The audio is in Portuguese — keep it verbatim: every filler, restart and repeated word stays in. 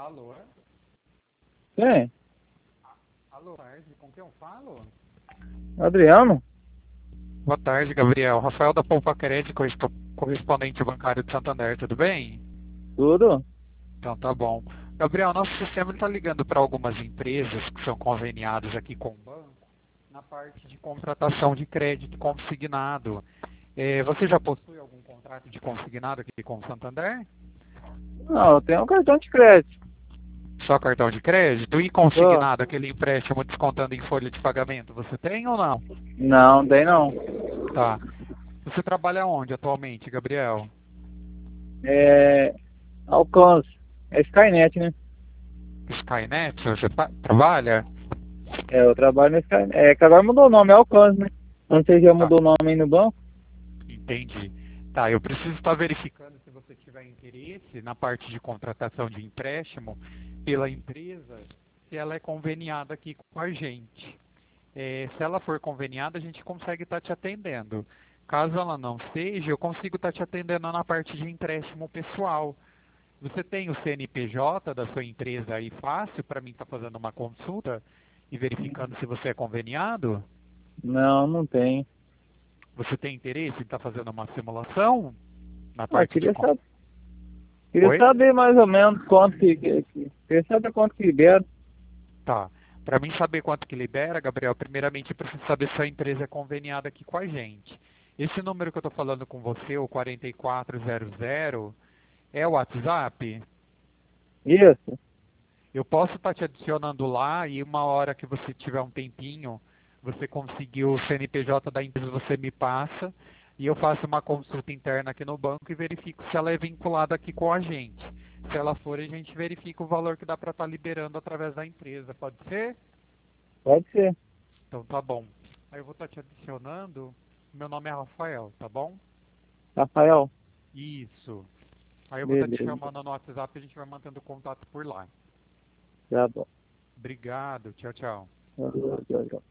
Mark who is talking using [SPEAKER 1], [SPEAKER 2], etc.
[SPEAKER 1] Alô?
[SPEAKER 2] Quem?
[SPEAKER 1] Alô, tarde, com quem eu falo?
[SPEAKER 2] Adriano?
[SPEAKER 1] Boa tarde, Gabriel. Rafael da Poupa Cred, correspo- correspondente bancário de Santander, tudo bem?
[SPEAKER 2] Tudo?
[SPEAKER 1] Então tá bom. Gabriel, nosso sistema está ligando para algumas empresas que são conveniadas aqui com o banco na parte de contratação de crédito consignado. Eh, você já possui algum contrato de consignado aqui com o Santander?
[SPEAKER 2] Não, eu tenho um cartão de crédito.
[SPEAKER 1] Só cartão de crédito? E
[SPEAKER 2] Tô.
[SPEAKER 1] consignado, aquele empréstimo descontando em folha de pagamento, você tem ou não?
[SPEAKER 2] Não, tem não.
[SPEAKER 1] Tá. Você trabalha onde atualmente, Gabriel?
[SPEAKER 2] É. Alcance. É Skynet, né?
[SPEAKER 1] Skynet, você pa- trabalha?
[SPEAKER 2] É, eu trabalho no Skynet. É que agora mudou o nome, é Alcance, né? Não sei se já
[SPEAKER 1] Tá,
[SPEAKER 2] mudou o nome aí no banco.
[SPEAKER 1] entendi. Tá, eu preciso estar verificando se você tiver interesse na parte de contratação de empréstimo pela empresa, se ela é conveniada aqui com a gente. É, se ela for conveniada, a gente consegue estar te atendendo. Caso ela não seja, eu consigo estar te atendendo na parte de empréstimo pessoal. Você tem o C N P J da sua empresa aí fácil para mim estar fazendo uma consulta e verificando se você é conveniado?
[SPEAKER 2] Não, não tem.
[SPEAKER 1] Você tem interesse em estar fazendo uma simulação na
[SPEAKER 2] Ah,
[SPEAKER 1] parte de...
[SPEAKER 2] queria
[SPEAKER 1] con-
[SPEAKER 2] saber, queria
[SPEAKER 1] Oi?
[SPEAKER 2] saber mais ou menos quanto que, que, que- queria saber quanto que libera.
[SPEAKER 1] Tá. Para mim saber quanto que libera, Gabriel, primeiramente eu preciso saber se a empresa é conveniada aqui com a gente. Esse número que eu estou falando com você, o quatro quatro zero zero, é o WhatsApp?
[SPEAKER 2] Isso?
[SPEAKER 1] Eu posso estar te adicionando lá e uma hora que você tiver um tempinho, você conseguiu o C N P J da empresa, você me passa e eu faço uma consulta interna aqui no banco e verifico se ela é vinculada aqui com a gente. Se ela for, a gente verifica o valor que dá para estar liberando através da empresa. Pode ser?
[SPEAKER 2] Pode ser.
[SPEAKER 1] Então tá bom. Aí eu vou estar te adicionando. Meu nome é Rafael, tá bom?
[SPEAKER 2] Rafael.
[SPEAKER 1] Isso. Aí eu vou estar te
[SPEAKER 2] Beleza.
[SPEAKER 1] chamando no WhatsApp e a gente vai mantendo contato por lá.
[SPEAKER 2] Tá bom.
[SPEAKER 1] Obrigado. Tchau, tchau.
[SPEAKER 2] Tchau, tchau, tchau.